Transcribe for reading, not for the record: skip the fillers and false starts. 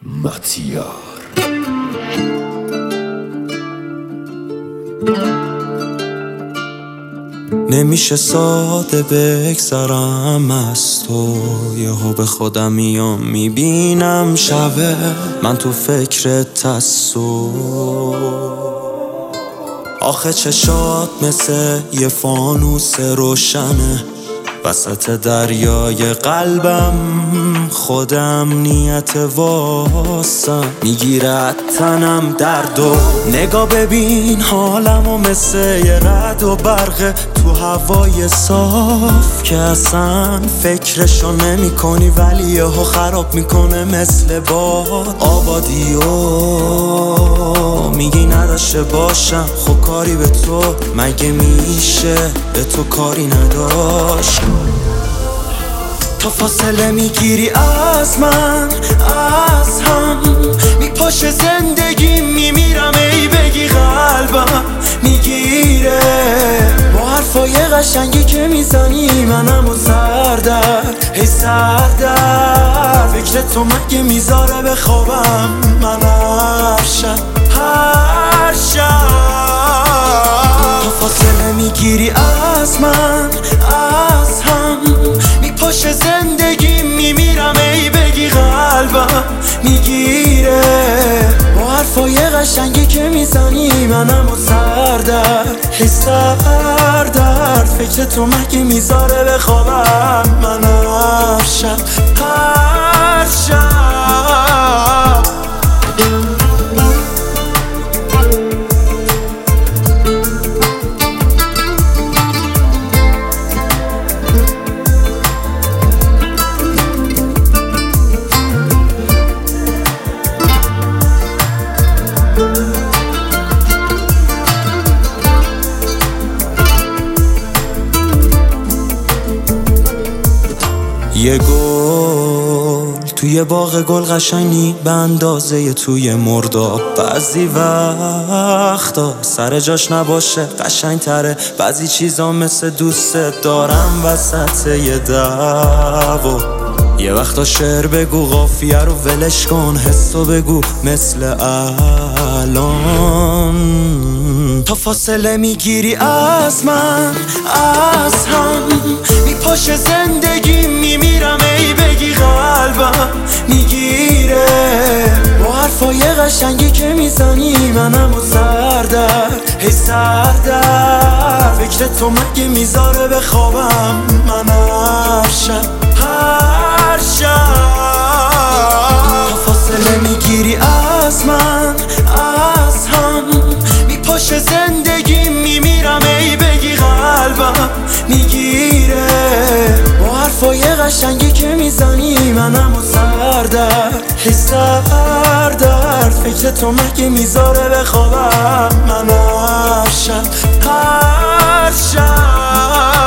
مطیار. نمیشه ساده بگذرم از تو، یهو به خودم میام میبینم شبه من تو فکرت هستو. آخه چشات مثل یه فانوس روشنه وسط دریای قلبم، خودم نیت واسم میگیرد تنم دردو. نگاه ببین حالمو مثل یه رد و برق تو هوای صاف که اصلا فکرشو نمی کنی ولی یهو خراب میکنه مثل باد. آبادیو میگی نداشته باشم، خب کاری به تو مگه میشه به تو کاری نداشت؟ تا فاصله میگیری از من از هم، میپاشه زندگی میمیرم ای بگی قلبم میگیره با حرفای قشنگی که میزنی منم و سردرد هی سردرد. فکر تو مگه میذاره بخوابم من هر شب هر شب. تا فاصله میگیری از من از هم، میپاشه زندگی میمیرم ای بگی قلبم میگیره با حرفای قشنگی که میزنی منم و سردرد هی سردرد. فکر تو مگه میذاره بخوابم من هر شب هر شب. یه گل توی باغ گل قشنگی به اندازه توی مرداب. بعضی وقتا سر جاش نباشه قشنگ تره، بعضی چیزا مثل دوست دارم وسط یه دعوا. یه وقتا شعر بگو قافیه رو ولش کن، حسو بگو مثل الان. تا فاصله میگیری از من از هم، میپاشه زندگی میمیرم ای بگی قلبم میگیره با حرفای قشنگی که میزنی منم و سردرد هی سردرد. فکر تو مگه میذاره بخوابم من هر شب هر شب. تا فاصله میگیری از من از هم، میپاشه زندگی میمیرم ای بگی قلبم میگیره با حرفای قشنگی که میزنی منم و سردرد هی سردرد. فکر تو مگه میذاره بخوابم من هر شب هر شب.